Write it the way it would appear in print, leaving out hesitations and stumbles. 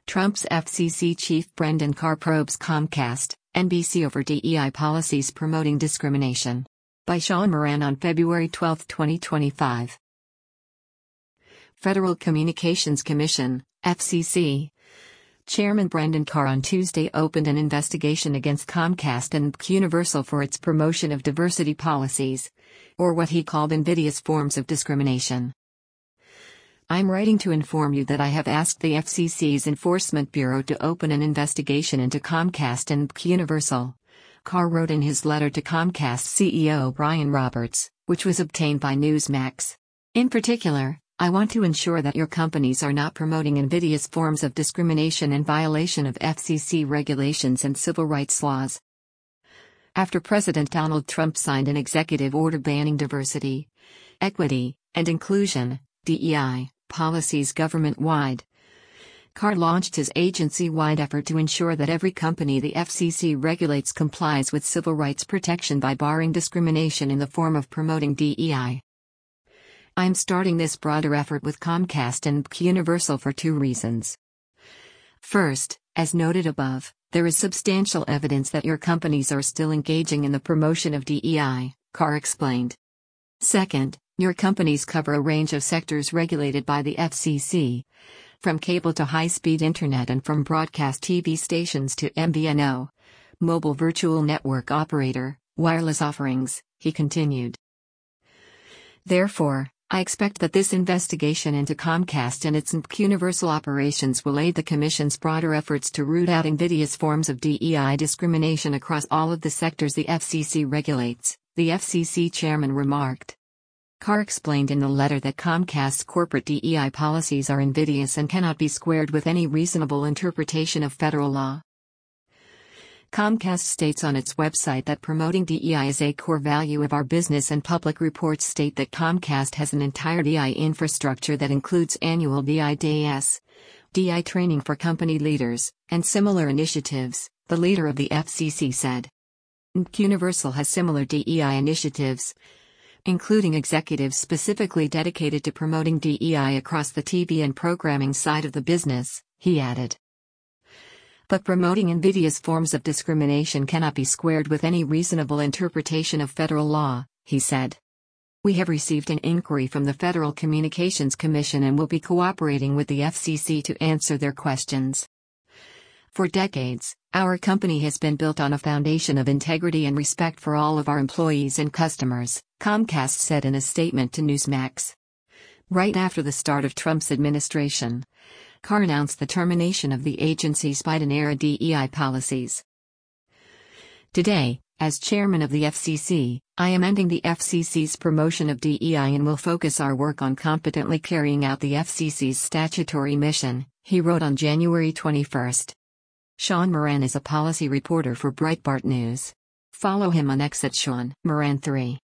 Trump's FCC chief Brendan Carr probes Comcast, NBC over DEI policies promoting discrimination. By Sean Moran on February 12, 2025. Federal Communications Commission, FCC. Chairman Brendan Carr on Tuesday opened an investigation against Comcast and Universal for its promotion of diversity policies, or what he called invidious forms of discrimination. I'm writing to inform you that I have asked the FCC's Enforcement Bureau to open an investigation into Comcast and Universal, Carr wrote in his letter to Comcast CEO Brian Roberts, which was obtained by Newsmax. In particular, I want to ensure that your companies are not promoting invidious forms of discrimination in violation of FCC regulations and civil rights laws. After President Donald Trump signed an executive order banning diversity, equity, and inclusion (DEI) policies government-wide, Carr launched his agency-wide effort to ensure that every company the FCC regulates complies with civil rights protection by barring discrimination in the form of promoting DEI. I'm starting this broader effort with Comcast and Universal for two reasons. First, as noted above, there is substantial evidence that your companies are still engaging in the promotion of DEI, Carr explained. Second, your companies cover a range of sectors regulated by the FCC, from cable to high-speed internet and from broadcast TV stations to MVNO, mobile virtual network operator, wireless offerings, he continued. Therefore, I expect that this investigation into Comcast and its Universal operations will aid the Commission's broader efforts to root out invidious forms of DEI discrimination across all of the sectors the FCC regulates, the FCC chairman remarked. Carr explained in the letter that Comcast's corporate DEI policies are invidious and cannot be squared with any reasonable interpretation of federal law. Comcast states on its website that promoting DEI is a core value of our business, and public reports state that Comcast has an entire DEI infrastructure that includes annual DEI days, DEI training for company leaders, and similar initiatives, the leader of the FCC said. Universal has similar DEI initiatives, including executives specifically dedicated to promoting DEI across the TV and programming side of the business, he added. But promoting invidious forms of discrimination cannot be squared with any reasonable interpretation of federal law, he said. We have received an inquiry from the Federal Communications Commission and will be cooperating with the FCC to answer their questions. For decades, our company has been built on a foundation of integrity and respect for all of our employees and customers, Comcast said in a statement to Newsmax. Right after the start of Trump's administration, Carr announced the termination of the agency's Biden-era DEI policies. Today, as chairman of the FCC, I am ending the FCC's promotion of DEI and will focus our work on competently carrying out the FCC's statutory mission, he wrote on January 21. Sean Moran is a policy reporter for Breitbart News. Follow him on X at Sean Moran 3.